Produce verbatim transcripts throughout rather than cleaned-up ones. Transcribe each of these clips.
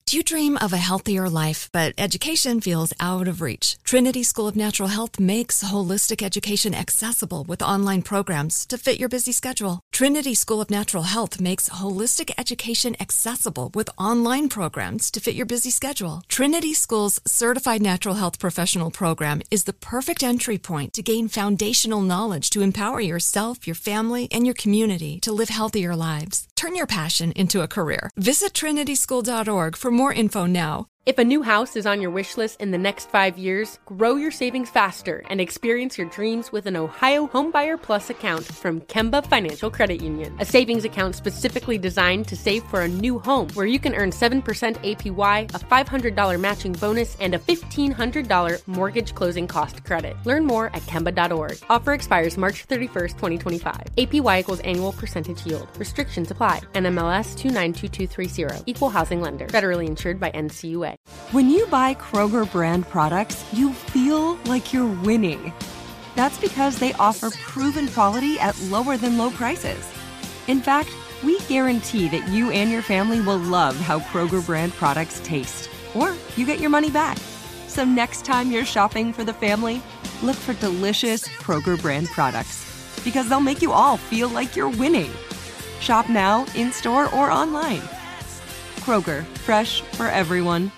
Do you dream of a healthier life, but education feels out of reach? Trinity School of Natural Health makes holistic education accessible with online programs to fit your busy schedule. Trinity School of Natural Health makes holistic education accessible with online programs to fit your busy schedule. Trinity School's Certified Natural Health Professional Program is the perfect entry point to gain foundational knowledge to empower yourself, your family, and your community to live healthier lives. Turn your passion into a career. Visit trinity school dot org for more info now. If a new house is on your wish list in the next five years, grow your savings faster and experience your dreams with an Ohio Homebuyer Plus account from Kemba Financial Credit Union. A savings account specifically designed to save for a new home where you can earn seven percent A P Y, a five hundred dollars matching bonus, and a fifteen hundred dollars mortgage closing cost credit. Learn more at kemba dot org. Offer expires March thirty-first, twenty twenty-five. A P Y equals annual percentage yield. Restrictions apply. N M L S two nine two two three zero. Equal housing lender. Federally insured by N C U A. When you buy Kroger brand products, you feel like you're winning. That's because they offer proven quality at lower than low prices. In fact, we guarantee that you and your family will love how Kroger brand products taste, or you get your money back. So next time you're shopping for the family, look for delicious Kroger brand products, because they'll make you all feel like you're winning. Shop now, in-store, or online. Kroger, fresh for everyone.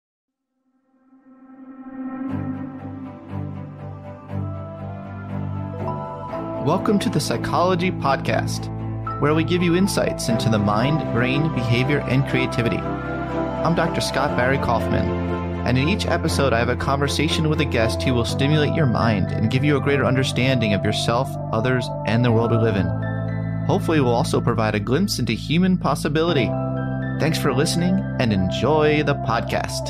Welcome to the Psychology Podcast, where we give you insights into the mind, brain, behavior, and creativity. I'm Doctor Scott Barry Kaufman, and in each episode I have a conversation with a guest who will stimulate your mind and give you a greater understanding of yourself, others, and the world we live in. Hopefully we'll also provide a glimpse into human possibility. Thanks for listening and enjoy the podcast.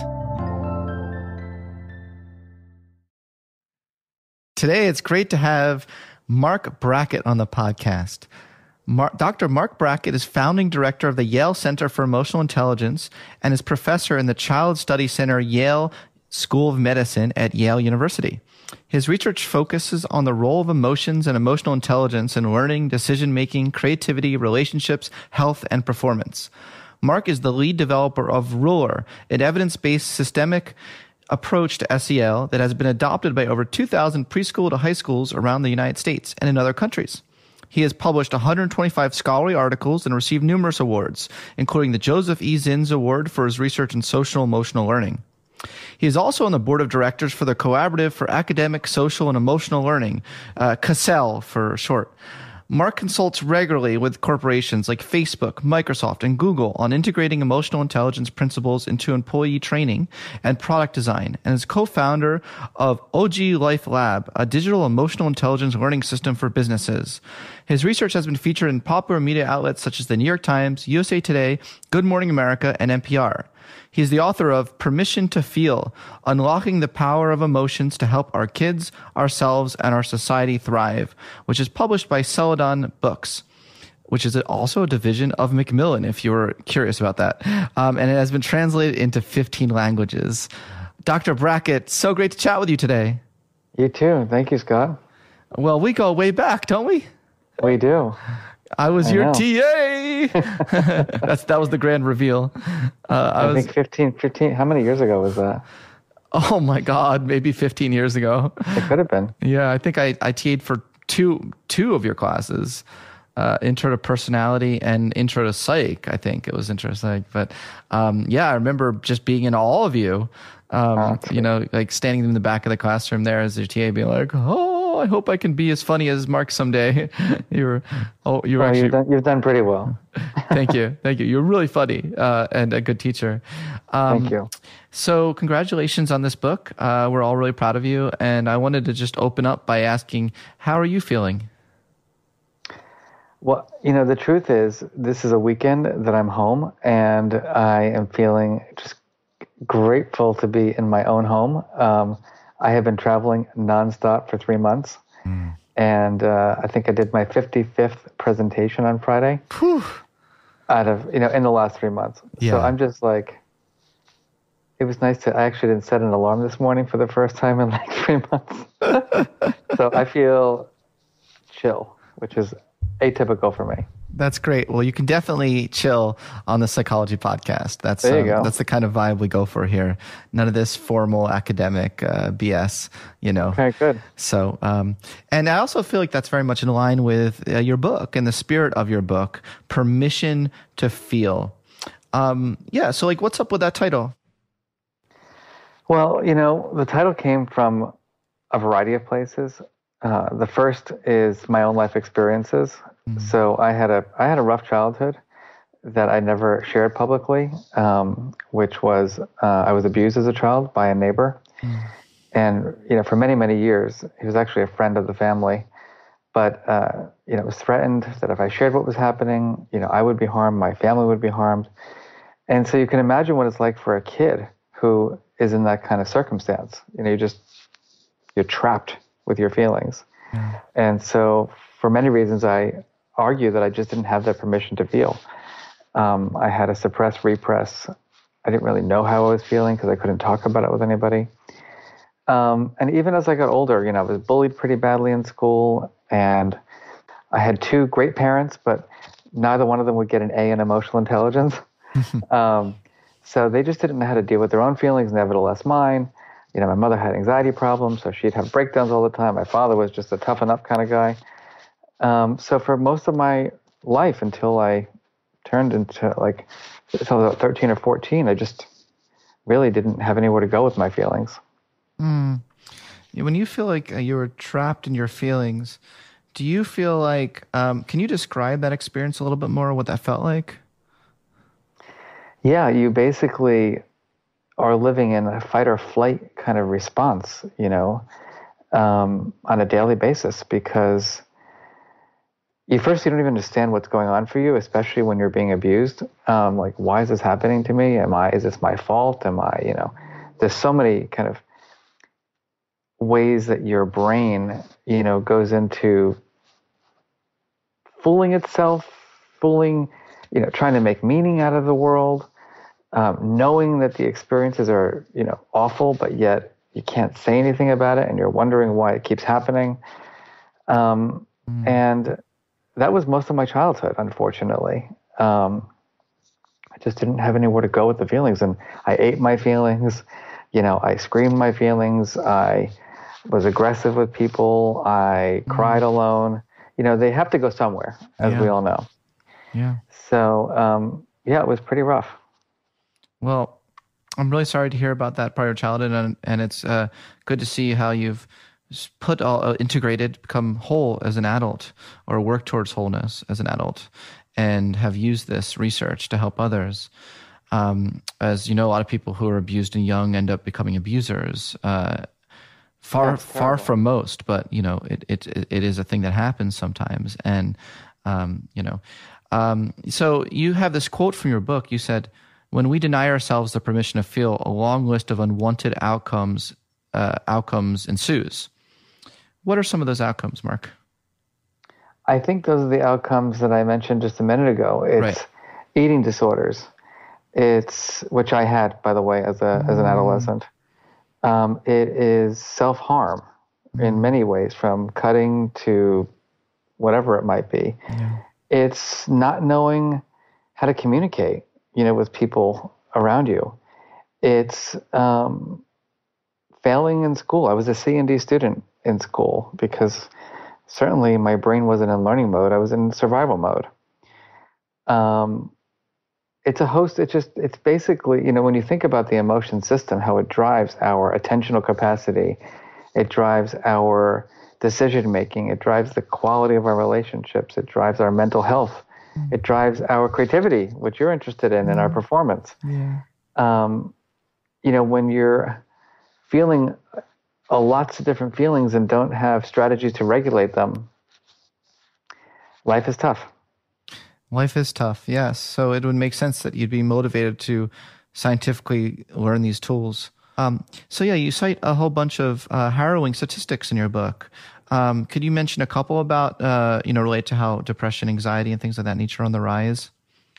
Today it's great to have Mark Brackett on the podcast. Mar- Doctor Mark Brackett is founding director of the Yale Center for Emotional Intelligence and is professor in the Child Study Center, Yale School of Medicine at Yale University. His research focuses on the role of emotions and emotional intelligence in learning, decision-making, creativity, relationships, health, and performance. Mark is the lead developer of Ruler, an evidence-based systemic approach to S E L that has been adopted by over two thousand preschool to high schools around the United States and in other countries. He has published one hundred twenty-five scholarly articles and received numerous awards, including the Joseph E. Zins Award for his research in social emotional learning. He is also on the board of directors for the Collaborative for Academic, Social, and Emotional Learning, uh, C A S E L for short. Mark consults regularly with corporations like Facebook, Microsoft, and Google on integrating emotional intelligence principles into employee training and product design, and is co-founder of O G Life Lab, a digital emotional intelligence learning system for businesses. His research has been featured in popular media outlets such as the New York Times, U S A Today, Good Morning America, and N P R. He is the author of Permission to Feel, Unlocking the Power of Emotions to Help Our Kids, Ourselves, and Our Society Thrive, which is published by Celadon Books, which is also a division of Macmillan, if you were curious about that. Um, and it has been translated into fifteen languages. Doctor Brackett, so great to chat with you today. You too. Thank you, Scott. Well, we go way back, don't we? We do. I was I your know. T A. That's that was the grand reveal. Uh, I, I was, think fifteen, fifteen, how many years ago was that? Oh my God, maybe fifteen years ago. It could have been. Yeah, I think I, I T A'd for two two of your classes, uh, Intro to Personality and Intro to Psych. I think it was Intro to Psych. But um, yeah, I remember just being in all of you, um, Oh, you know, like standing in the back of the classroom there as your T A being like, oh, I hope I can be as funny as Mark someday. you were, oh, you were Well, actually... you've, done, you've done pretty well. Thank you. Thank you. You're really funny uh, and a good teacher. Um, Thank you. So congratulations on this book. Uh, we're all really proud of you. And I wanted to just open up by asking, how are you feeling? Well, you know, the truth is, this is a weekend that I'm home, and I am feeling just grateful to be in my own home. Um, I have been traveling nonstop for three months. Mm. And uh, I think I did my fifty-fifth presentation on Friday. Whew. Out of, you know, in the last three months. Yeah. So I'm just like, it was nice to, I actually didn't set an alarm this morning for the first time in like three months. So I feel chill, which is atypical for me. That's great. Well, you can definitely chill on the Psychology Podcast. That's there you um, go. That's the kind of vibe we go for here. None of this formal academic uh, B S, you know. Okay, good. So, um, and I also feel like that's very much in line with uh, your book and the spirit of your book, Permission to Feel. Um, yeah. So, like, what's up with that title? Well, you know, the title came from a variety of places. Uh, the first is my own life experiences. Mm-hmm. So I had a I had a rough childhood that I never shared publicly, um, which was uh, I was abused as a child by a neighbor, mm-hmm. and you know for many many years he was actually a friend of the family, but uh, you know it was threatened that if I shared what was happening, you know I would be harmed, my family would be harmed, and so you can imagine what it's like for a kid who is in that kind of circumstance. You know, you just you're trapped with your feelings. Yeah. And so for many reasons, I argue that I just didn't have that permission to feel. Um, I had to suppress, repress. I didn't really know how I was feeling because I couldn't talk about it with anybody. Um, and even as I got older, you know, I was bullied pretty badly in school, and I had two great parents, but neither one of them would get an A in emotional intelligence. um, so they just didn't know how to deal with their own feelings, nevertheless mine. You know, my mother had anxiety problems, so she'd have breakdowns all the time. My father was just a toughen up kind of guy. Um, so for most of my life, until I turned into like, until I was thirteen or fourteen, I just really didn't have anywhere to go with my feelings. Mm. When you feel like you were trapped in your feelings, do you feel like, um, can you describe that experience a little bit more, what that felt like? Yeah, you basically are living in a fight or flight kind of response, you know, um, on a daily basis, because you first, you don't even understand what's going on for you, especially when you're being abused. Um, like, why is this happening to me? Am I, is this my fault? Am I, you know, there's so many kind of ways that your brain, you know, goes into fooling itself, fooling, you know, trying to make meaning out of the world. Um, knowing that the experiences are, you know, awful, but yet you can't say anything about it, and you're wondering why it keeps happening. Um, mm. And that was most of my childhood, unfortunately. Um, I just didn't have anywhere to go with the feelings, and I ate my feelings. You know, I screamed my feelings. I was aggressive with people. I mm. cried alone. You know, they have to go somewhere, as yeah. we all know. Yeah. So, um, yeah, it was pretty rough. Well, I'm really sorry to hear about that part of your childhood, and, and it's uh, good to see how you've put all uh, integrated, become whole as an adult, or work towards wholeness as an adult, and have used this research to help others. Um, as you know, a lot of people who are abused and young end up becoming abusers. Uh, far, far from most, but you know, it it it is a thing that happens sometimes, and um, you know, um, so you have this quote from your book. You said, "When we deny ourselves the permission to feel, a long list of unwanted outcomes uh, outcomes ensues." What are some of those outcomes, Mark? I think those are the outcomes that I mentioned just a minute ago. It's right. eating disorders. It's, which I had, by the way, as a mm. as an adolescent. Um, it is self-harm mm. in many ways, from cutting to whatever it might be. Yeah. It's not knowing how to communicate, you know, with people around you. It's um, failing in school. I was a C and D student in school because certainly my brain wasn't in learning mode. I was in survival mode. Um, it's a host. It's just, it's basically, you know, when you think about the emotion system, how it drives our attentional capacity, it drives our decision-making, it drives the quality of our relationships, it drives our mental health, mm. it drives our creativity, which you're interested in, mm. and our performance. Yeah. Um, you know, when you're feeling a lots of different feelings and don't have strategies to regulate them, life is tough. Life is tough, yes. So it would make sense that you'd be motivated to scientifically learn these tools. Um, so yeah, you cite a whole bunch of uh, harrowing statistics in your book. Um, could you mention a couple about, uh, you know, relate to how depression, anxiety, and things of that nature are on the rise?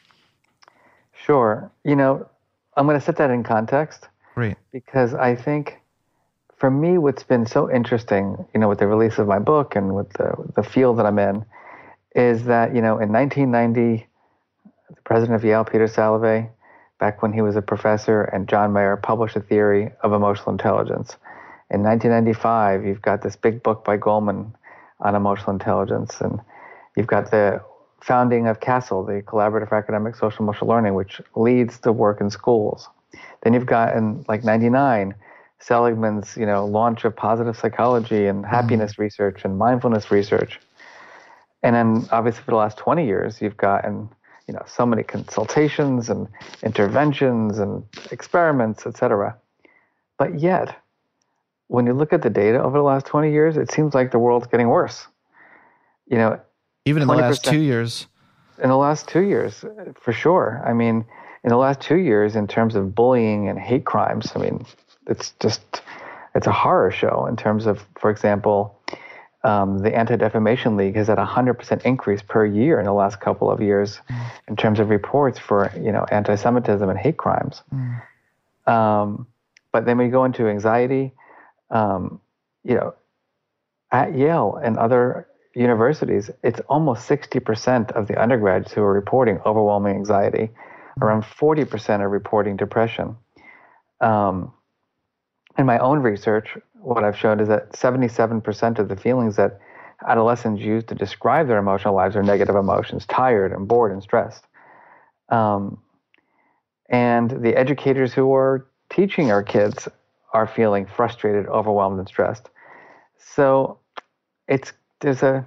Sure. You know, I'm going to set that in context. Great. Because I think, for me, what's been so interesting, you know, with the release of my book and with the, the field that I'm in, is that, you know, in nineteen ninety, the president of Yale, Peter Salovey, back when he was a professor, and John Mayer published a theory of emotional intelligence. In nineteen ninety-five, you've got this big book by Goleman on emotional intelligence, and you've got the founding of CASEL, the Collaborative for Academic Social Emotional Learning, which leads the work in schools. Then you've got, in like ninety-nine, Seligman's, you know, launch of positive psychology and happiness mm-hmm. research and mindfulness research. And then obviously for the last twenty years, you've gotten, you know, so many consultations and interventions and experiments, et cetera. But yet, when you look at the data over the last twenty years, it seems like the world's getting worse. You know, even in the last two years. In the last two years, for sure. I mean, in the last two years, in terms of bullying and hate crimes, I mean, it's just, it's a horror show in terms of, for example, um, the Anti-Defamation League has had a one hundred percent increase per year in the last couple of years mm. in terms of reports for, you know, anti-Semitism and hate crimes. Mm. Um, but then we go into anxiety, um, you know, at Yale and other universities, it's almost sixty percent of the undergrads who are reporting overwhelming anxiety. Mm. Around forty percent are reporting depression. Um, in my own research, what I've shown is that seventy-seven percent of the feelings that adolescents use to describe their emotional lives are negative emotions, tired and bored and stressed. Um, and the educators who are teaching our kids are feeling frustrated, overwhelmed, and stressed. So it's there's a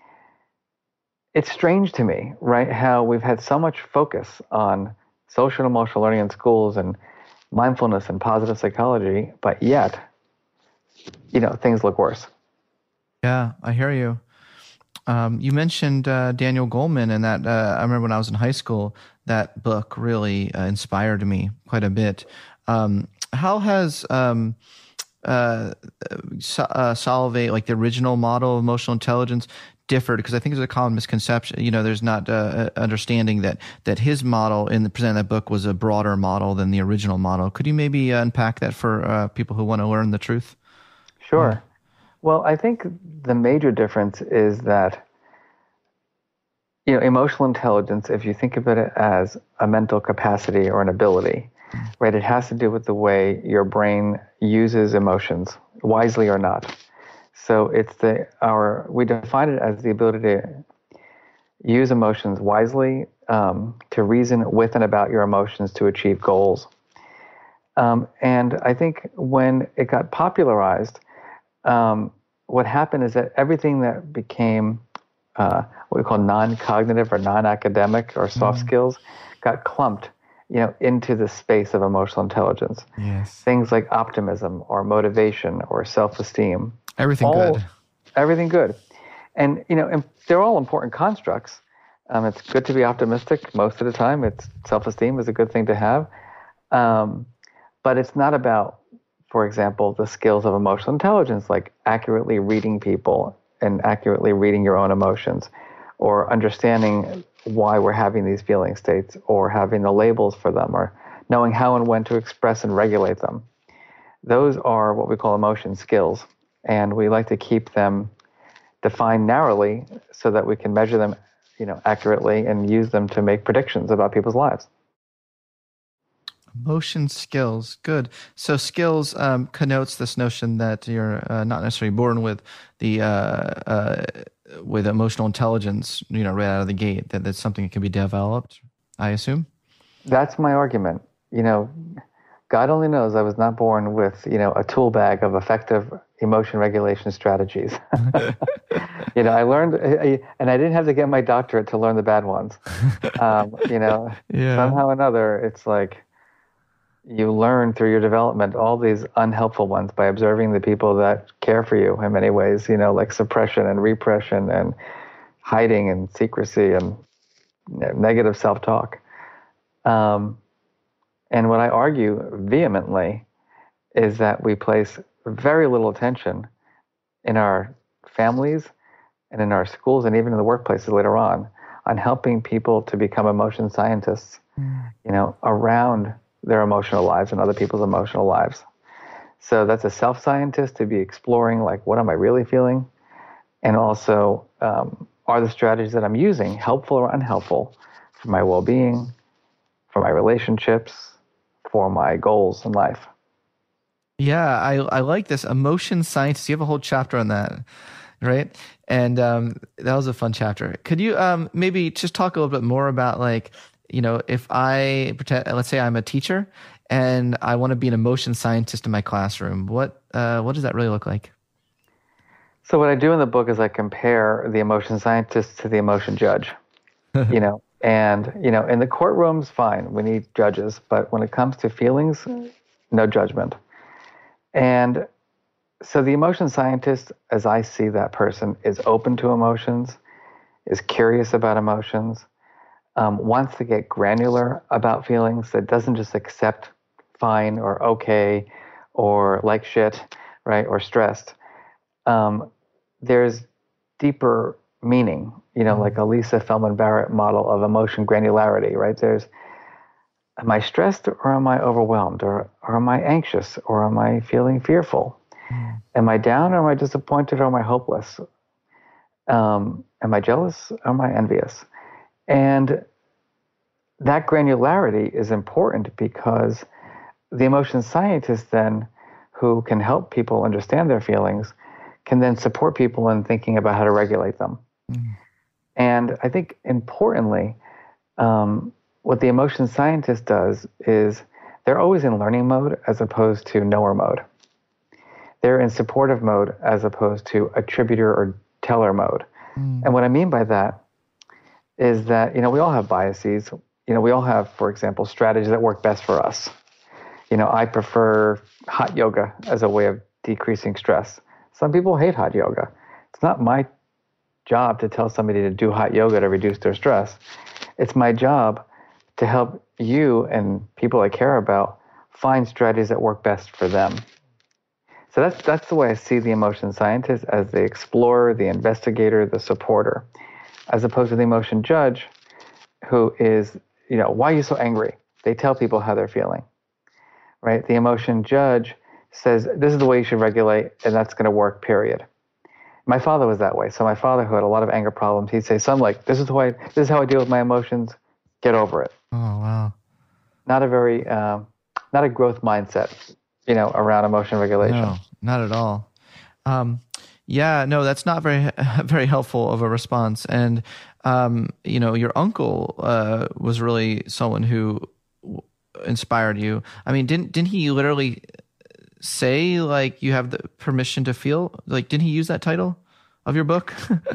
it's strange to me, right, how we've had so much focus on social and emotional learning in schools and mindfulness and positive psychology, but yet, you know, things look worse. Yeah, I hear you. Um, you mentioned uh, Daniel Goleman, and that uh, I remember when I was in high school, that book really uh, inspired me quite a bit. Um, how has um, uh, uh, Salovey, like the original model of emotional intelligence, differed? Because I think there's a common misconception. You know, there's not uh, understanding that that his model in the presenting that book was a broader model than the original model. Could you maybe uh, unpack that for uh, people who want to learn the truth? Sure. Yeah. Well, I think the major difference is that, you know, emotional intelligence, if you think of it as a mental capacity or an ability, mm. right, it has to do with the way your brain uses emotions, wisely or not. So it's the our we define it as the ability to use emotions wisely, um, to reason with and about your emotions to achieve goals. Um, and I think when it got popularized, um, what happened is that everything that became uh, what we call non-cognitive or non-academic or soft mm-hmm. skills got clumped, you know, into the space of emotional intelligence. Yes. Things like optimism or motivation or self-esteem. Everything all, good. Everything good. And, you know, they're all important constructs. Um, it's good to be optimistic most of the time. It's self-esteem is a good thing to have. Um, but it's not about, for example, the skills of emotional intelligence, like accurately reading people and accurately reading your own emotions, or understanding why we're having these feeling states, or having the labels for them, or knowing how and when to express and regulate them. Those are what we call emotion skills. And we like to keep them defined narrowly so that we can measure them, you know, accurately and use them to make predictions about people's lives. Emotion skills, good. So skills um, connotes this notion that you're uh, not necessarily born with the uh, uh, with emotional intelligence, you know, right out of the gate. That that's something that can be developed, I assume. That's my argument. You know, God only knows I was not born with, you know, a tool bag of effective emotion regulation strategies. You know, I learned, and I didn't have to get my doctorate to learn the bad ones. Um, you know, yeah. Somehow or another, it's like you learn through your development all these unhelpful ones by observing the people that care for you in many ways, you know, like suppression and repression and hiding and secrecy and you know, negative self-talk. Um, and what I argue vehemently is that we place very little attention in our families and in our schools and even in the workplaces later on on helping people to become emotion scientists, mm. you know, around their emotional lives and other people's emotional lives. So that's a self-scientist to be exploring, like, what am I really feeling? And also um, are the strategies that I'm using helpful or unhelpful for my well-being, for my relationships, for my goals in life? Yeah, I I like this. Emotion scientist. You have a whole chapter on that, right? And um, that was a fun chapter. Could you um, maybe just talk a little bit more about, like, you know, if I pretend, let's say I'm a teacher and I want to be an emotion scientist in my classroom, what uh, what does that really look like? So what I do in the book is I compare the emotion scientist to the emotion judge, you know, and, you know, in the courtrooms, fine, we need judges, but when it comes to feelings, no judgment. And so the emotion scientist, as I see that person, is open to emotions, is curious about emotions, um, wants to get granular about feelings, that doesn't just accept fine or okay or like shit, right, or stressed. Um, there's deeper meaning, you know, like a Lisa Feldman Barrett model of emotion granularity, right? There's, am I stressed or am I overwhelmed, or, or am I anxious, or am I feeling fearful? Mm. Am I down or am I disappointed or am I hopeless? Um, am I jealous or am I envious? And that granularity is important because the emotion scientist then, who can help people understand their feelings, can then support people in thinking about how to regulate them. Mm. And I think importantly, um, what the emotion scientist does is they're always in learning mode as opposed to knower mode. They're in supportive mode as opposed to attributor or teller mode. Mm. And what I mean by that is that, you know, we all have biases. You know, we all have, for example, strategies that work best for us. You know, I prefer hot yoga as a way of decreasing stress. Some people hate hot yoga. It's not my job to tell somebody to do hot yoga to reduce their stress. It's my job to help you and people I care about find strategies that work best for them. So that's that's the way I see the emotion scientist, as the explorer, the investigator, the supporter, as opposed to the emotion judge, who is, you know, why are you so angry? They tell people how they're feeling, right? The emotion judge says, this is the way you should regulate, and that's going to work, period. My father was that way. So my father, who had a lot of anger problems, he'd say, son, like, this is the way, this is how I deal with my emotions. Get over it. Oh, wow. Not a very, um, not a growth mindset, you know, around emotion regulation. No, not at all. Um, yeah, no, that's not very, very helpful of a response. And, um, you know, your uncle uh, was really someone who inspired you. I mean, didn't didn't he literally say, like, you have the permission to feel? Like, didn't he use that title of your book?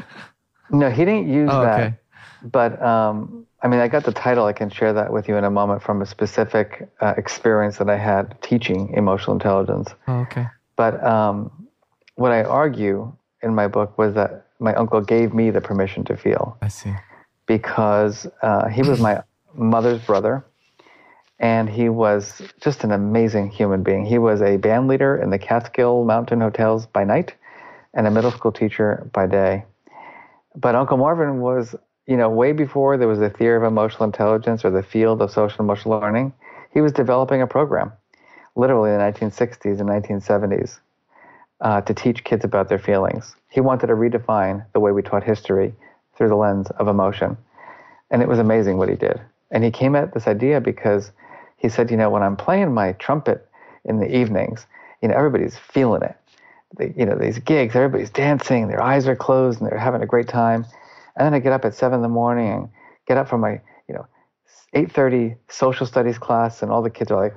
No, he didn't use oh, that. Okay. But, um, I mean, I got the title. I can share that with you in a moment from a specific uh, experience that I had teaching emotional intelligence. Oh, okay. But um, what I argue in my book was that my uncle gave me the permission to feel. I see. Because uh, he was my mother's brother, and he was just an amazing human being. He was a band leader in the Catskill Mountain Hotels by night and a middle school teacher by day. But Uncle Marvin was, you know, way before there was the theory of emotional intelligence or the field of social emotional learning, he was developing a program, literally in the nineteen sixties and nineteen seventies, uh, to teach kids about their feelings. He wanted to redefine the way we taught history through the lens of emotion. And it was amazing what he did. And he came at this idea because he said, you know, when I'm playing my trumpet in the evenings, you know, everybody's feeling it. They, you know, these gigs, everybody's dancing, their eyes are closed, and they're having a great time. And then I get up at seven in the morning and get up from my, you know, eight thirty social studies class, and all the kids are like,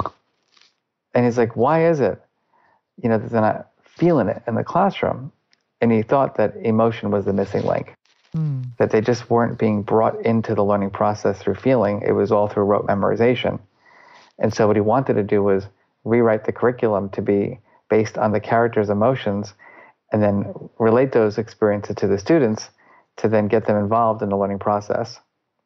and he's like, why is it, you know, that they're not feeling it in the classroom? And he thought that emotion was the missing link, mm. that they just weren't being brought into the learning process through feeling. It was all through rote memorization. And so what he wanted to do was rewrite the curriculum to be based on the character's emotions, and then relate those experiences to the students to then get them involved in the learning process.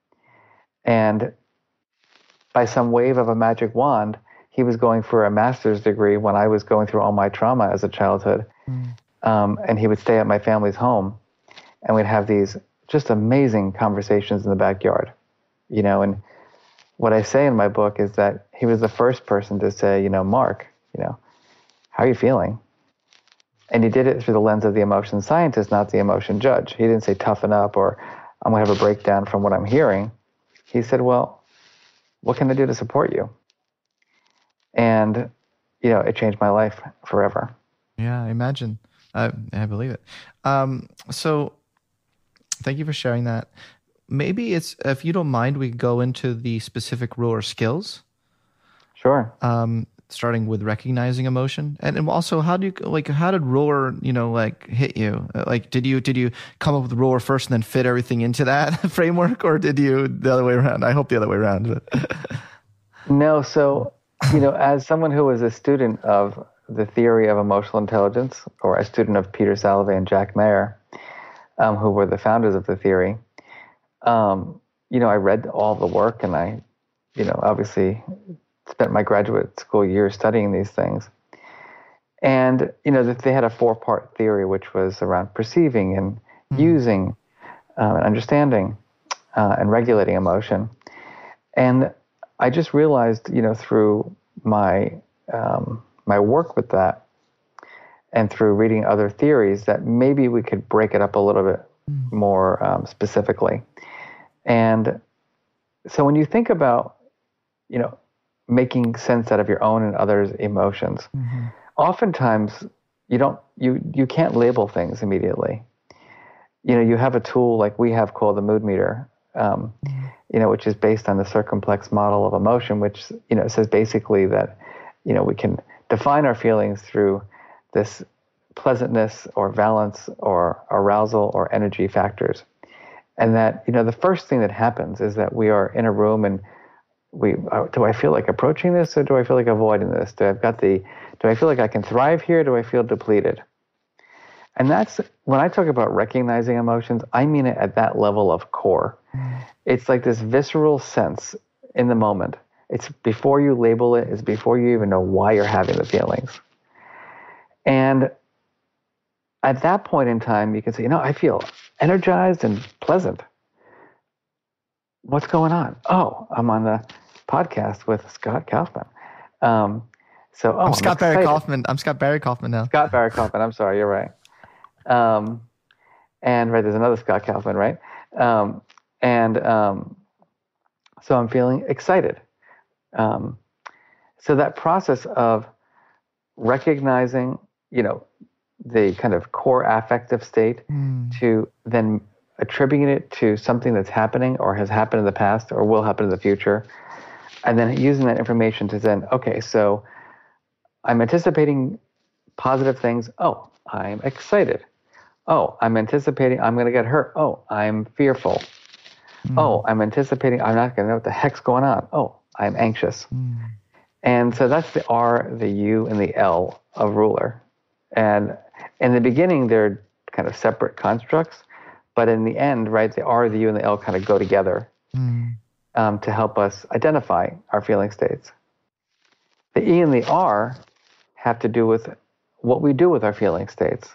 And by some wave of a magic wand, he was going for a master's degree when I was going through all my trauma as a childhood. Mm. Um, and he would stay at my family's home, and we'd have these just amazing conversations in the backyard, you know. And what I say in my book is that he was the first person to say, you know, Mark, you know, how are you feeling? And he did it through the lens of the emotion scientist, not the emotion judge. He didn't say toughen up or I'm going to have a breakdown from what I'm hearing. He said, well, what can I do to support you? And, you know, it changed my life forever. Yeah, I imagine. I, I believe it. Um, so thank you for sharing that. Maybe it's, if you don't mind, we go into the specific ruler skills. Sure. Um, starting with recognizing emotion, and, and also how do you like how did ruler you know like hit you? Like did you did you come up with ruler first and then fit everything into that framework, or did you the other way around? I hope the other way around. But. No, so you know, as someone who was a student of the theory of emotional intelligence, or a student of Peter Salovey and Jack Mayer, um, who were the founders of the theory, um, you know, I read all the work, and I, you know, obviously spent my graduate school years studying these things. And, you know, they had a four-part theory, which was around perceiving and mm-hmm. using um, and understanding uh, and regulating emotion. And I just realized, you know, through my um, my work with that and through reading other theories that maybe we could break it up a little bit mm-hmm. more um, specifically. And so when you think about, you know, making sense out of your own and others' emotions. Mm-hmm. Oftentimes, you don't, you you can't label things immediately. You know, you have a tool like we have called the mood meter, um, mm-hmm. you know, which is based on the circumplex model of emotion, which, you know, says basically that, you know, we can define our feelings through this pleasantness or valence or arousal or energy factors. And that, you know, the first thing that happens is that we are in a room and We do I feel like approaching this, or do I feel like avoiding this? Do I've got the? Do I feel like I can thrive here? Do I feel depleted? And that's when I talk about recognizing emotions. I mean it at that level of core. Mm. It's like this visceral sense in the moment. It's before you label it. It's before you even know why you're having the feelings. And at that point in time, you can say, you know, I feel energized and pleasant. What's going on? Oh, I'm on the podcast with Scott Kaufman. Um, so, oh, I'm, I'm Scott Barry excited. Kaufman. I'm Scott Barry Kaufman now. Scott Barry Kaufman. I'm sorry, you're right. Um, and right, there's another Scott Kaufman, right? Um, and um, so I'm feeling excited. Um, so that process of recognizing, you know, the kind of core affective state mm. to then attributing it to something that's happening or has happened in the past or will happen in the future, and then using that information to then, okay, so I'm anticipating positive things. Oh, I'm excited. Oh, I'm anticipating I'm going to get hurt. Oh, I'm fearful. Mm. Oh, I'm anticipating I'm not going to know what the heck's going on. Oh, I'm anxious. Mm. And so that's the R, the U, and the L of ruler. And in the beginning, they're kind of separate constructs. But in the end, right, the R, the U, and the L kind of go together mm. um, to help us identify our feeling states. The E and the R have to do with what we do with our feeling states.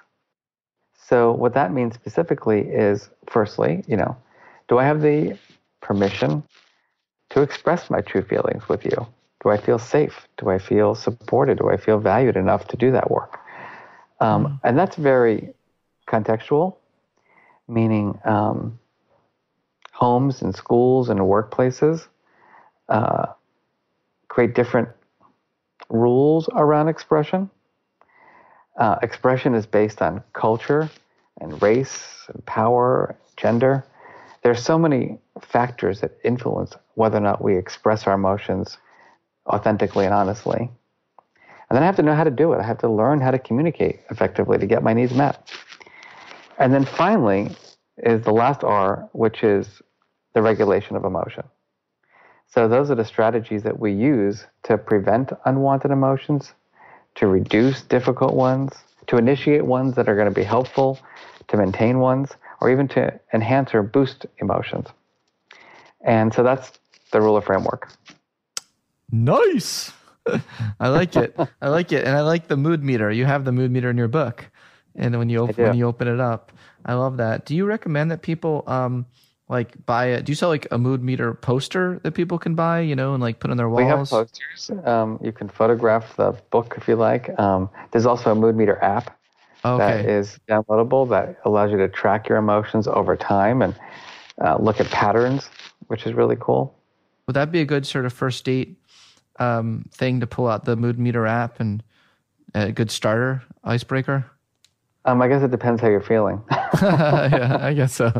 So what that means specifically is, firstly, you know, do I have the permission to express my true feelings with you? Do I feel safe? Do I feel supported? Do I feel valued enough to do that work? Um, mm. And that's very contextual. Meaning um, homes and schools and workplaces uh, create different rules around expression. Uh, expression is based on culture and race and power, gender. There's so many factors that influence whether or not we express our emotions authentically and honestly. And then I have to know how to do it. I have to learn how to communicate effectively to get my needs met. And then finally is the last R, which is the regulation of emotion. So those are the strategies that we use to prevent unwanted emotions, to reduce difficult ones, to initiate ones that are going to be helpful, to maintain ones, or even to enhance or boost emotions. And so that's the ruler framework. Nice. I like it. I like it. And I like the mood meter. You have the mood meter in your book. And when you open, when you open it up, I love that. Do you recommend that people um like buy it? Do you sell like a mood meter poster that people can buy, you know, and like put on their walls? We have posters. Um, you can photograph the book if you like. Um, there's also a mood meter app Okay. that is downloadable that allows you to track your emotions over time and uh, look at patterns, which is really cool. Would that be a good sort of first date um, thing to pull out the Mood Meter app and a good starter icebreaker? Um, I guess it depends how you're feeling. Yeah, I guess so.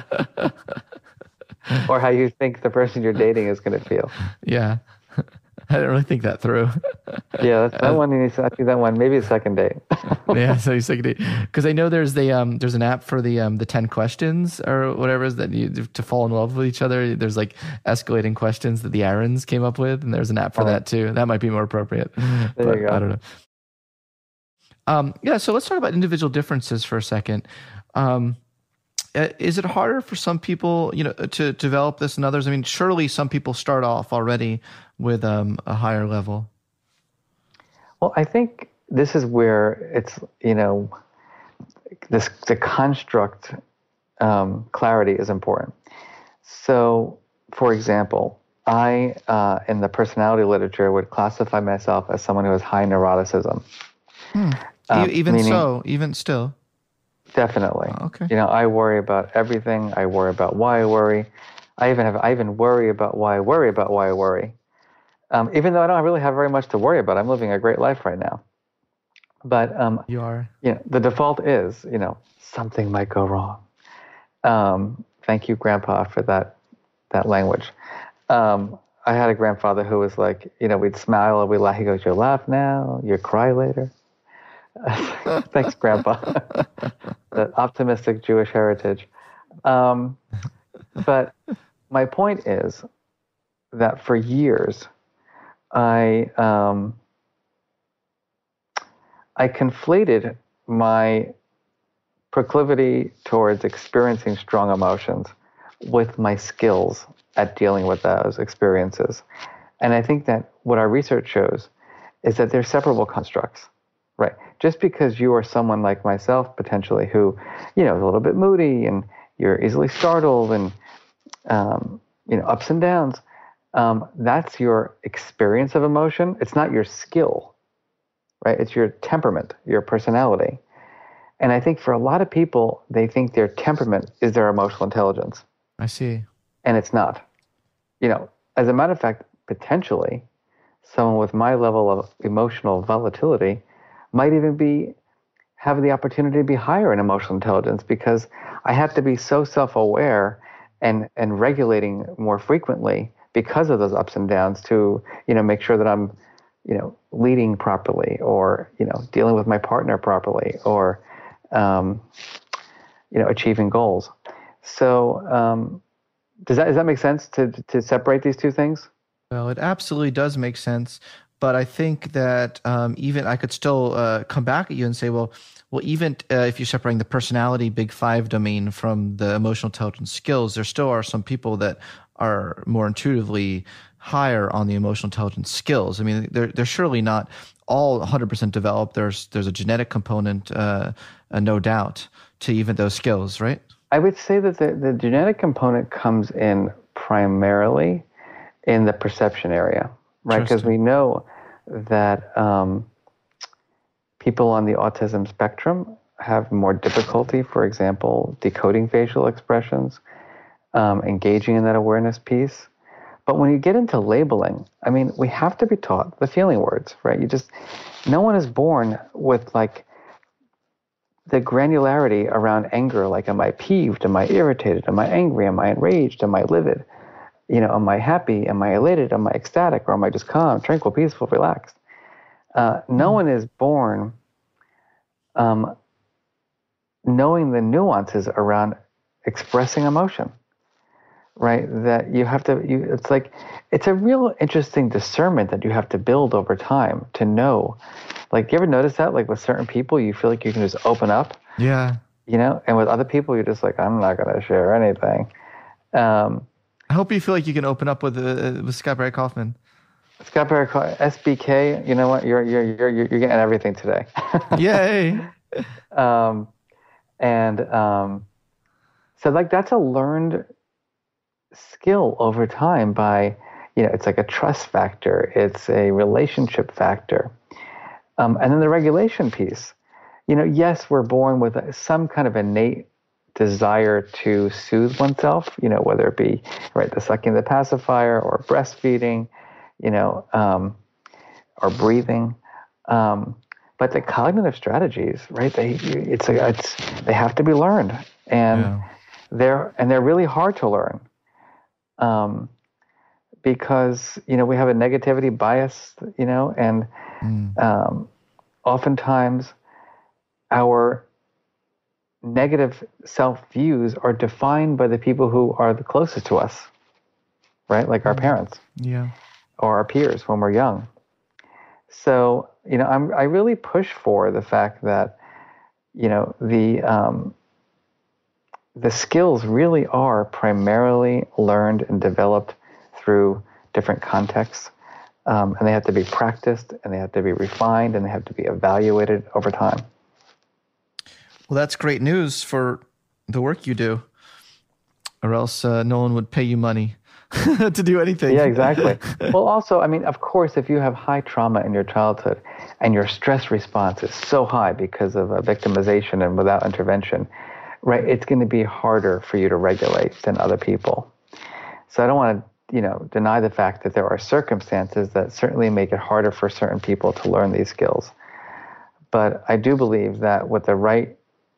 Or how you think the person you're dating is going to feel. Yeah. I didn't really think that through. Yeah, that's that one. You need to, I think that one, maybe a second date. Yeah, so you second date. Because I know there's the um there's an app for the um the ten questions or whatever is that you to fall in love with each other. There's like escalating questions that the Aarons came up with, and there's an app for oh. that too. That might be more appropriate. There but you go. I don't know. Um, yeah, so let's talk about individual differences for a second. Um, is it harder for some people, you know, to develop this than others? I mean, surely some people start off already with um, a higher level. Well, I think this is where it's, you know, this the construct um, clarity is important. So, for example, I, uh, in the personality literature, would classify myself as someone who has high neuroticism. Hmm. Um, even meaning, so, even still. Definitely. Oh, okay. You know, I worry about everything. I worry about why I worry. I even have. I even worry about why I worry about why I worry. Um, even though I don't really have very much to worry about, I'm living a great life right now. But um, you are. You know, the default is, you know, something might go wrong. Um, thank you, Grandpa, for that that language. Um, I had a grandfather who was like, you know, we'd smile and we laugh. He goes, "You laugh now, you cry later." Thanks, Grandpa. The optimistic Jewish heritage. Um, but my point is that for years, I um, I conflated my proclivity towards experiencing strong emotions with my skills at dealing with those experiences. And I think that what our research shows is that they're separable constructs. Right. Just because you are someone like myself, potentially, who, you know, is a little bit moody and you're easily startled and, um, you know, ups and downs, um, that's your experience of emotion. It's not your skill, right? It's your temperament, your personality. And I think for a lot of people, they think their temperament is their emotional intelligence. I see. And it's not. You know, as a matter of fact, potentially, someone with my level of emotional volatility might even be have the opportunity to be higher in emotional intelligence because I have to be so self-aware and and regulating more frequently because of those ups and downs to, you know, make sure that I'm, you know, leading properly or, you know, dealing with my partner properly or, um, you know, achieving goals. So um, does that does that make sense to to separate these two things? Well, it absolutely does make sense. But I think that um, even I could still uh, come back at you and say, well, well, even uh, if you're separating the personality big five domain from the emotional intelligence skills, there still are some people that are more intuitively higher on the emotional intelligence skills. I mean, they're they're surely not all one hundred percent developed. There's there's a genetic component, uh, uh, no doubt, to even those skills, right? I would say that the, the genetic component comes in primarily in the perception area, right? Because we know that um, people on the autism spectrum have more difficulty, for example, decoding facial expressions, um, engaging in that awareness piece. But when you get into labeling, I mean, we have to be taught the feeling words, right? You just, no one is born with like the granularity around anger, like am I peeved, am I irritated, am I angry, am I enraged, am I livid? You know, am I happy? Am I elated? Am I ecstatic? Or am I just calm, tranquil, peaceful, relaxed? Uh, no one is born um, knowing the nuances around expressing emotion, right? That you have to, you, it's like, it's a real interesting discernment that you have to build over time to know. Like, you ever notice that? Like with certain people, you feel like you can just open up. Yeah. You know, and with other people, you're just like, I'm not going to share anything. Um, I hope you feel like you can open up with uh, with Scott Barry Kaufman. Scott Barry Kaufman, S B K. You know what? You're you're you're you're getting everything today. Yay! um, and um, so like that's a learned skill over time. By you know, it's like a trust factor. It's a relationship factor, um, and then the regulation piece. you know, yes, we're born with some kind of innate desire to soothe oneself, you know, whether it be, right, the sucking the pacifier or breastfeeding, you know, um, or breathing. Um, but the cognitive strategies, right, they, it's, a, it's, they have to be learned, and Yeah. they're, and they're really hard to learn. Um, because, you know, we have a negativity bias, you know, and, mm. um, oftentimes our negative self-views are defined by the people who are the closest to us, right? Like our parents, yeah, or our peers when we're young. So, you know, I'm, I really push for the fact that, you know, the, um, the skills really are primarily learned and developed through different contexts. Um, and they have to be practiced, and they have to be refined, and they have to be evaluated over time. Well, that's great news for the work you do, or else uh, no one would pay you money to do anything. Yeah, exactly. Well, also, I mean, of course, if you have high trauma in your childhood and your stress response is so high because of uh, victimization and without intervention, right, it's going to be harder for you to regulate than other people. So I don't want to, you know, deny the fact that there are circumstances that certainly make it harder for certain people to learn these skills. But I do believe that with the right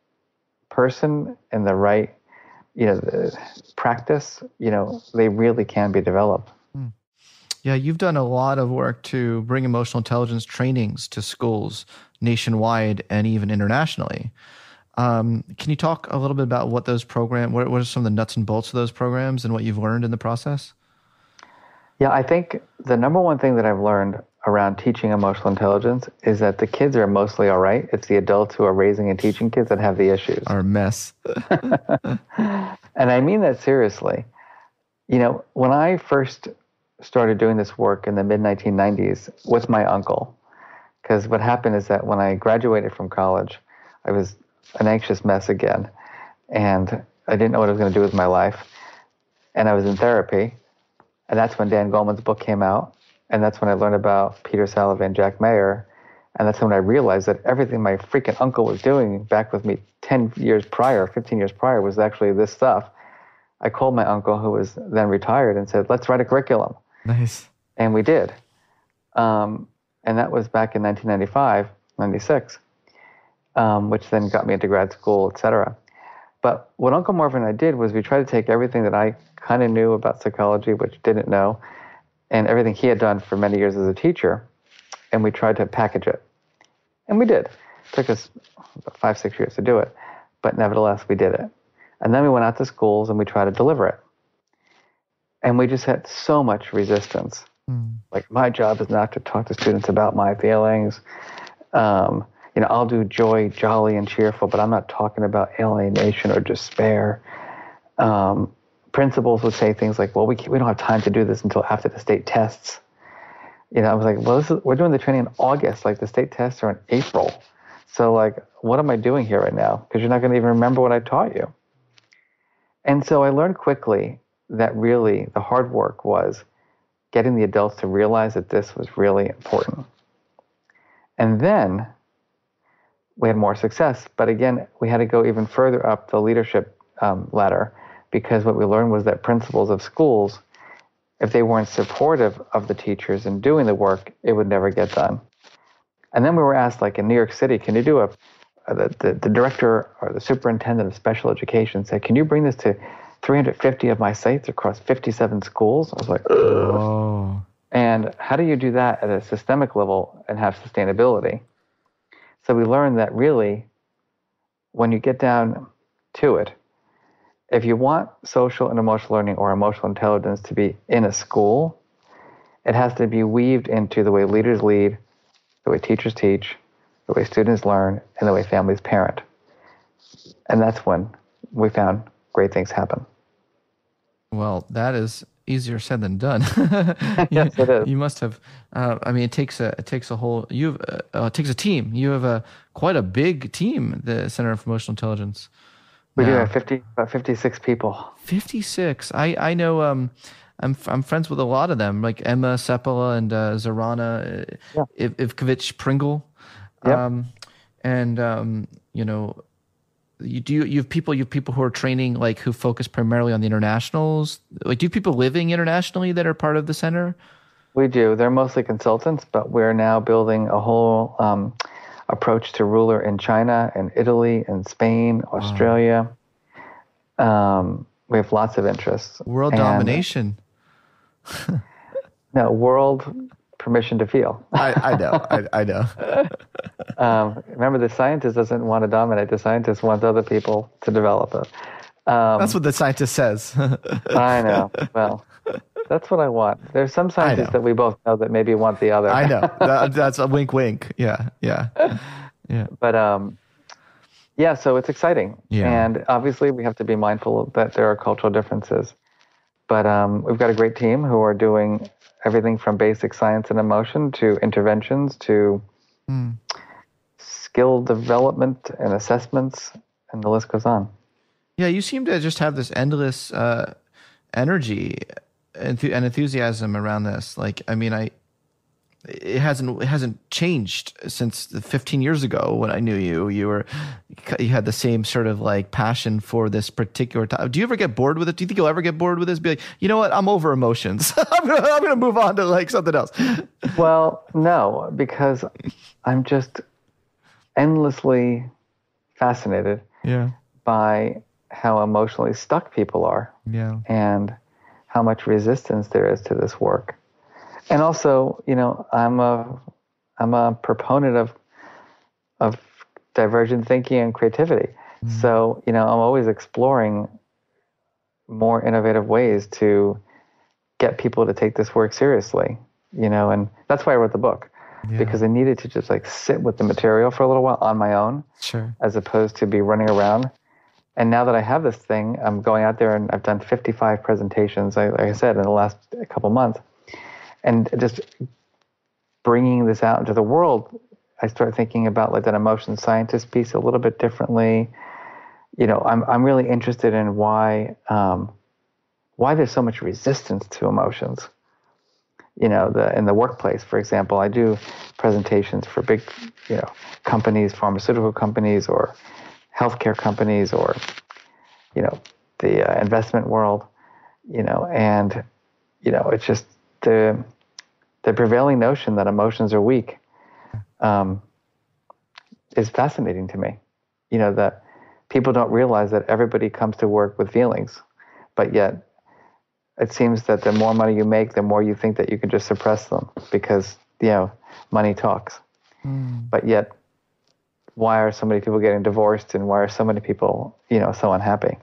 person and the right, you know, the practice, you know, they really can be developed. Yeah, you've done a lot of work to bring emotional intelligence trainings to schools nationwide and even internationally. Um, can you talk a little bit about what those programs, what, what are some of the nuts and bolts of those programs and what you've learned in the process? Yeah, I think the number one thing that I've learned around teaching emotional intelligence is that the kids are mostly all right. It's the adults who are raising and teaching kids that have the issues. Are a mess. And I mean that seriously. You know, when I first started doing this work in the mid nineteen nineties with my uncle, because what happened is that when I graduated from college, I was an anxious mess again, and I didn't know what I was going to do with my life, and I was in therapy, and that's when Dan Goleman's book came out. And that's when I learned about Peter Salovey and Jack Mayer. And that's when I realized that everything my freaking uncle was doing back with me ten years prior, fifteen years prior, was actually this stuff. I called my uncle, who was then retired, and said, let's write a curriculum. Nice. And we did. Um, and that was back in nineteen ninety-five, ninety-six, um, which then got me into grad school, et cetera. But what Uncle Marvin and I did was we tried to take everything that I kind of knew about psychology, which didn't know, and everything he had done for many years as a teacher, and we tried to package it. And we did. It took us five, six years to do it, but nevertheless, we did it. And then we went out to schools and we tried to deliver it. And we just had so much resistance. Mm. Like, my job is not to talk to students about my feelings. Um, you know, I'll do joy, jolly, and cheerful, but I'm not talking about alienation or despair. Um, Principals would say things like, well, we can't, we don't have time to do this until after the state tests. You know, I was like, well, this is, we're doing the training in August. Like, the state tests are in April. So, like, what am I doing here right now? Because you're not going to even remember what I taught you. And so I learned quickly that really the hard work was getting the adults to realize that this was really important. And then we had more success. But again, we had to go even further up the leadership um, ladder, because what we learned was that principals of schools, if they weren't supportive of the teachers and doing the work, it would never get done. And then we were asked, like in New York City, can you do a, the, the, the director or the superintendent of special education said, can you bring this to three hundred fifty of my sites across fifty-seven schools? I was like, oh. And how do you do that at a systemic level and have sustainability? So we learned that really, when you get down to it, if you want social and emotional learning or emotional intelligence to be in a school, it has to be weaved into the way leaders lead, the way teachers teach, the way students learn, and the way families parent. And that's when we found great things happen. Well, that is easier said than done. Yes, it is. You must have. Uh, I mean, it takes a it takes a whole. You have, uh, uh, it takes a team. You have a quite a big team. The Center for Emotional Intelligence. We now. do have fifty, about fifty-six people. fifty-six. I I know. Um, I'm I'm friends with a lot of them, like Emma Seppala and uh, Zorana yeah. Ivkovic Pringle. Yep. Um, And, um, you know, you do you have people you have people who are training, like, who focus primarily on the internationals? Like, do you have people living internationally that are part of the center? We do. They're mostly consultants, but we're now building a whole um, approach to ruler in China and Italy and Spain, Australia. Wow. Um, we have lots of interests. World and, domination. No, world permission to feel. I, I know. I, I know. um, remember, the scientist doesn't want to dominate. The scientist wants other people to develop it. Um, That's what the scientist says. I know. Well, that's what I want. There's some scientists that we both know that maybe want the other. I know. That, that's a wink, wink. Yeah, yeah, yeah. But um, yeah, so it's exciting. Yeah. And obviously, we have to be mindful that there are cultural differences. But um, we've got a great team who are doing everything from basic science and emotion to interventions to mm. skill development and assessments, and the list goes on. Yeah, you seem to just have this endless uh, energy and enthusiasm around this. Like, I mean, I it hasn't it hasn't changed since fifteen years ago when I knew you. You were you had the same sort of like passion for this particular topic. Do you ever get bored with it? Do you think you'll ever get bored with this? Be like, you know what? I'm over emotions. I'm gonna I'm gonna move on to like something else. Well, no, because I'm just endlessly fascinated. Yeah. By how emotionally stuck people are. Yeah. And how much resistance there is to this work. And also, you know, I'm a I'm a proponent of of divergent thinking and creativity. Mm. So, you know, I'm always exploring more innovative ways to get people to take this work seriously, you know, and that's why I wrote the book. Yeah. Because I needed to just like sit with the material for a little while on my own. Sure. As opposed to be running around. And now that I have this thing, I'm going out there and I've done fifty-five presentations, like I said, in the last couple months. And just bringing this out into the world, I start thinking about like that emotion scientist piece a little bit differently. You know, I'm I'm really interested in why um, why there's so much resistance to emotions. You know, the in the workplace, for example, I do presentations for big, you know, companies, pharmaceutical companies, or healthcare companies, or, you know, the uh, investment world, you know, and, you know, it's just the the prevailing notion that emotions are weak um, is fascinating to me. You know, that people don't realize that everybody comes to work with feelings, but yet it seems that the more money you make, the more you think that you can just suppress them because, you know, money talks. Mm. But yet, why are so many people getting divorced, and why are so many people, you know, so unhappy?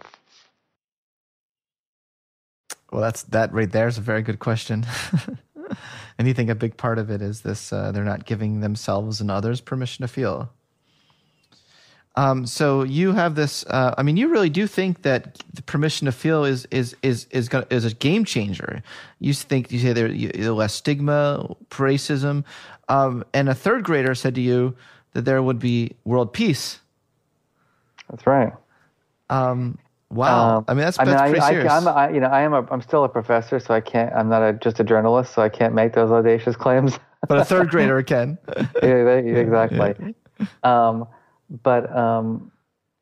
Well, that's that right there is a very good question. And you think a big part of it is this, uh, they're not giving themselves and others permission to feel. Um, so you have this, uh, I mean, you really do think that the permission to feel is, is, is, is, gonna, is a game changer. You think, you say there's less stigma, racism. Um, and a third grader said to you that there would be world peace. That's right. Um, Wow, um, I mean that's, that's I mean, pretty I, serious. I, I'm, I, you know, I am a, I'm still a professor, so I can't. I'm not a, just a journalist, so I can't make those audacious claims. But a third grader can. Yeah, they, exactly. Yeah. Um, but um,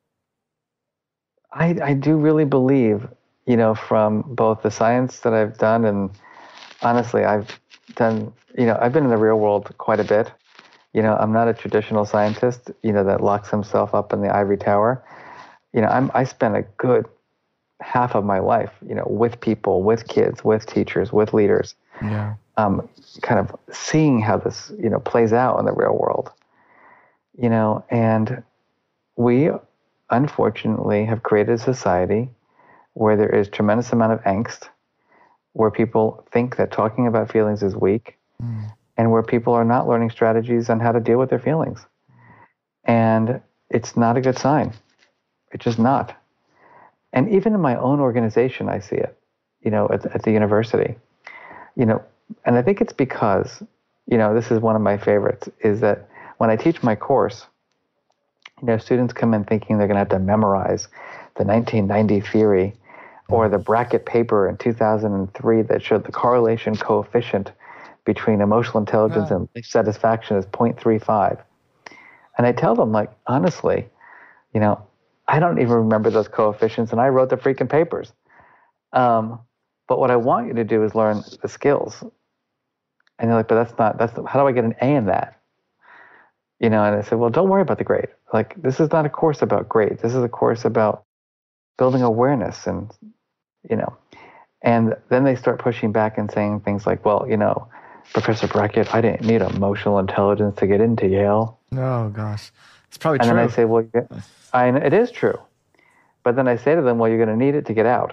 I, I do really believe, you know, from both the science that I've done, and honestly, I've done, you know, I've been in the real world quite a bit. You know, I'm not a traditional scientist, you know, that locks himself up in the ivory tower. You know, I'm, I spent a good half of my life, you know, with people, with kids, with teachers, with leaders, yeah. um, kind of seeing how this, you know, plays out in the real world, you know, and we unfortunately have created a society where there is tremendous amount of angst, where people think that talking about feelings is weak, mm. and where people are not learning strategies on how to deal with their feelings. And it's not a good sign. It's just not. And even in my own organization, I see it, you know, at, at the university, you know, and I think it's because, you know, this is one of my favorites, is that when I teach my course, you know, students come in thinking they're going to have to memorize the nineteen ninety theory or the Brackett paper in two thousand three that showed the correlation coefficient between emotional intelligence oh. and satisfaction is zero point three five. And I tell them, like, honestly, you know, I don't even remember those coefficients, and I wrote the freaking papers. Um, but what I want you to do is learn the skills. And they're like, but that's not, that's, how do I get an A in that? You know, and I said, well, don't worry about the grade. Like, this is not a course about grades. This is a course about building awareness and, you know, and then they start pushing back and saying things like, well, you know, Professor Brackett, I didn't need emotional intelligence to get into Yale. Oh, gosh. It's probably and true. And then I say, well, I, it is true. But then I say to them, well, you're going to need it to get out.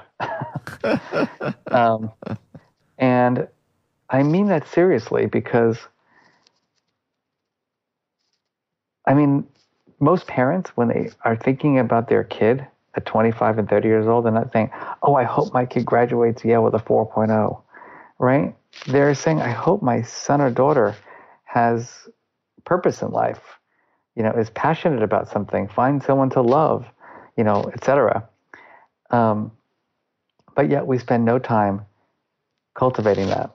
um, and I mean that seriously because, I mean, most parents, when they are thinking about their kid at twenty-five and thirty years old, they're not saying, oh, I hope my kid graduates Yale with a four point oh, right? They're saying, I hope my son or daughter has purpose in life, you know, is passionate about something, finds someone to love, you know, et cetera. Um, but yet we spend no time cultivating that.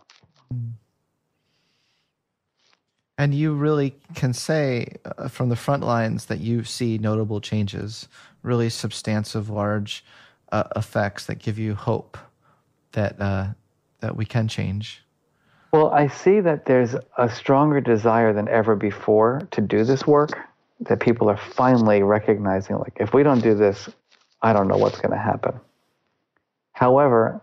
And you really can say uh, from the front lines that you see notable changes, really substantive, large uh, effects that give you hope that uh, that we can change. Well, I see that there's a stronger desire than ever before to do this work, that people are finally recognizing, like, if we don't do this, I don't know what's going to happen. However,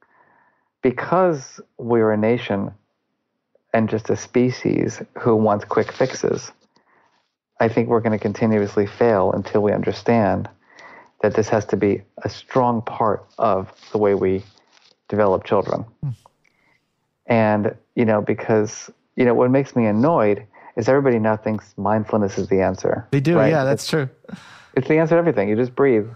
because we're a nation and just a species who wants quick fixes, I think we're going to continuously fail until we understand that this has to be a strong part of the way we develop children. Hmm. And, you know, because, you know, what makes me annoyed is everybody now thinks mindfulness is the answer. They do, right? Yeah, that's it's, true. It's the answer to everything. You just breathe.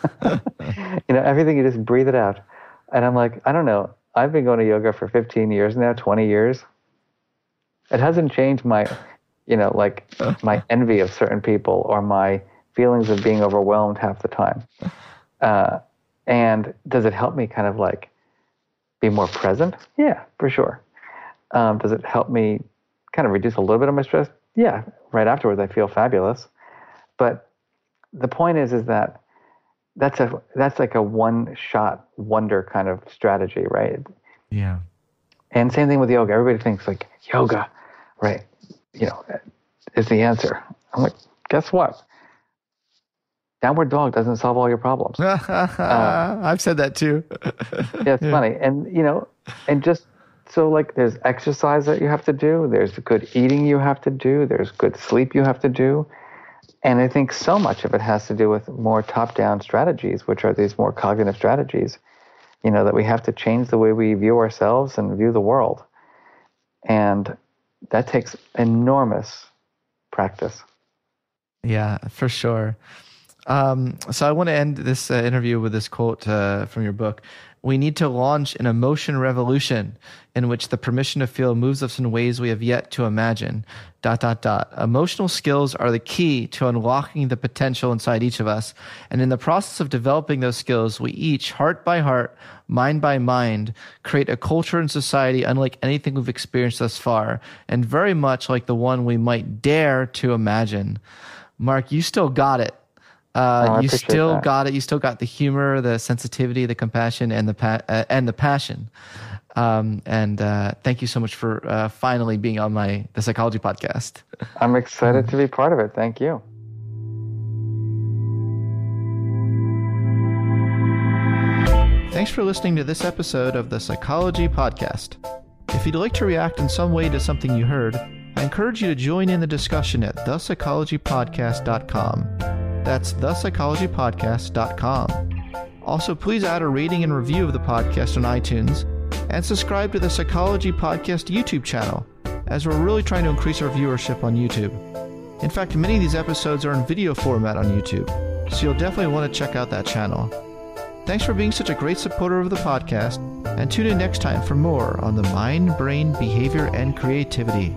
You know, everything, you just breathe it out. And I'm like, I don't know. I've been going to yoga for fifteen years now, twenty years. It hasn't changed my, you know, like my envy of certain people or my feelings of being overwhelmed half the time. Uh, and does it help me kind of like be more present? Yeah, for sure. Um, does it help me kind of reduce a little bit of my stress? Yeah, right afterwards I feel fabulous. But the point is, is that that's a that's like a one-shot wonder kind of strategy, right? Yeah. And same thing with yoga. Everybody thinks like yoga, right? You know, is the answer. I'm like, guess what? Downward dog doesn't solve all your problems. uh, I've said that too. Yeah, it's yeah. funny. And, you know, and just so like there's exercise that you have to do. There's good eating you have to do. There's good sleep you have to do. And I think so much of it has to do with more top-down strategies, which are these more cognitive strategies, you know, that we have to change the way we view ourselves and view the world. And that takes enormous practice. Yeah, for sure. Um, so I want to end this uh, interview with this quote uh, from your book. We need to launch an emotion revolution in which the permission to feel moves us in ways we have yet to imagine. Dot, dot, dot. Emotional skills are the key to unlocking the potential inside each of us. And in the process of developing those skills, we each, heart by heart, mind by mind, create a culture and society unlike anything we've experienced thus far, and very much like the one we might dare to imagine. Mark, you still got it. Uh, oh, you still that. got it. You still got the humor, the sensitivity, the compassion, and the pa- uh, and the passion. Um, and uh, thank you so much for uh, finally being on my The Psychology Podcast. I'm excited to be part of it. Thank you. Thanks for listening to this episode of The Psychology Podcast. If you'd like to react in some way to something you heard, I encourage you to join in the discussion at the psychology podcast dot com. That's the psychology podcast dot com. Also, please add a rating and review of the podcast on iTunes and subscribe to the Psychology Podcast YouTube channel, as we're really trying to increase our viewership on YouTube. In fact, many of these episodes are in video format on YouTube, so you'll definitely want to check out that channel. Thanks for being such a great supporter of the podcast, and tune in next time for more on the mind, brain, behavior, and creativity.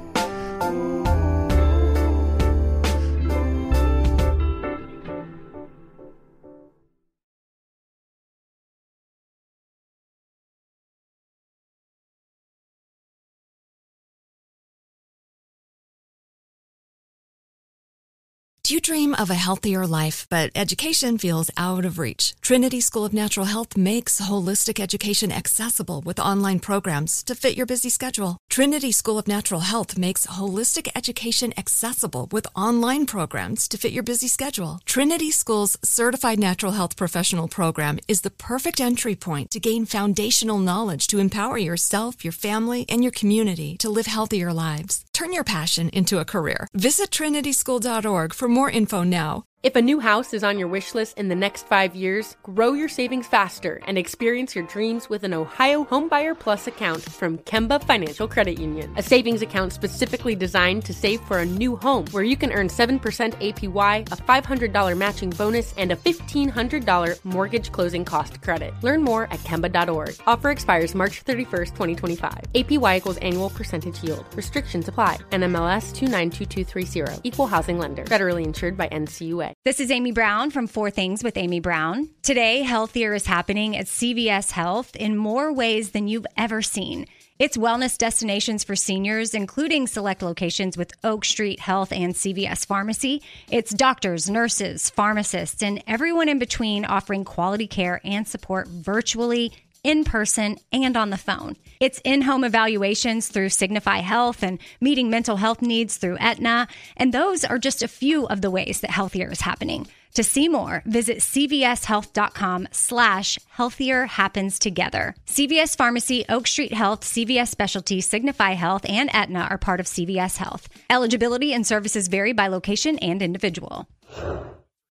Do you dream of a healthier life, but education feels out of reach? Trinity School of Natural Health makes holistic education accessible with online programs to fit your busy schedule. Trinity School of Natural Health makes holistic education accessible with online programs to fit your busy schedule. Trinity School's Certified Natural Health Professional Program is the perfect entry point to gain foundational knowledge to empower yourself, your family, and your community to live healthier lives. Turn your passion into a career. Visit trinity school dot org for more info now. If a new house is on your wish list in the next five years, grow your savings faster and experience your dreams with an Ohio Homebuyer Plus account from Kemba Financial Credit Union. A savings account specifically designed to save for a new home where you can earn seven percent A P Y, a five hundred dollars matching bonus, and a fifteen hundred dollars mortgage closing cost credit. Learn more at kemba dot org. Offer expires March thirty-first, twenty twenty-five. A P Y equals annual percentage yield. Restrictions apply. N M L S two nine two two three zero. Equal housing lender. Federally insured by N C U A. This is Amy Brown from Four Things with Amy Brown. Today, healthier is happening at C V S Health in more ways than you've ever seen. It's wellness destinations for seniors, including select locations with Oak Street Health and C V S Pharmacy. It's doctors, nurses, pharmacists, and everyone in between offering quality care and support virtually, in person, and on the phone. It's in-home evaluations through Signify Health and meeting mental health needs through Aetna. And those are just a few of the ways that healthier is happening. To see more, visit cvshealth.com slash healthier happens together. C V S Pharmacy, Oak Street Health, C V S Specialty, Signify Health, and Aetna are part of C V S Health. Eligibility and services vary by location and individual.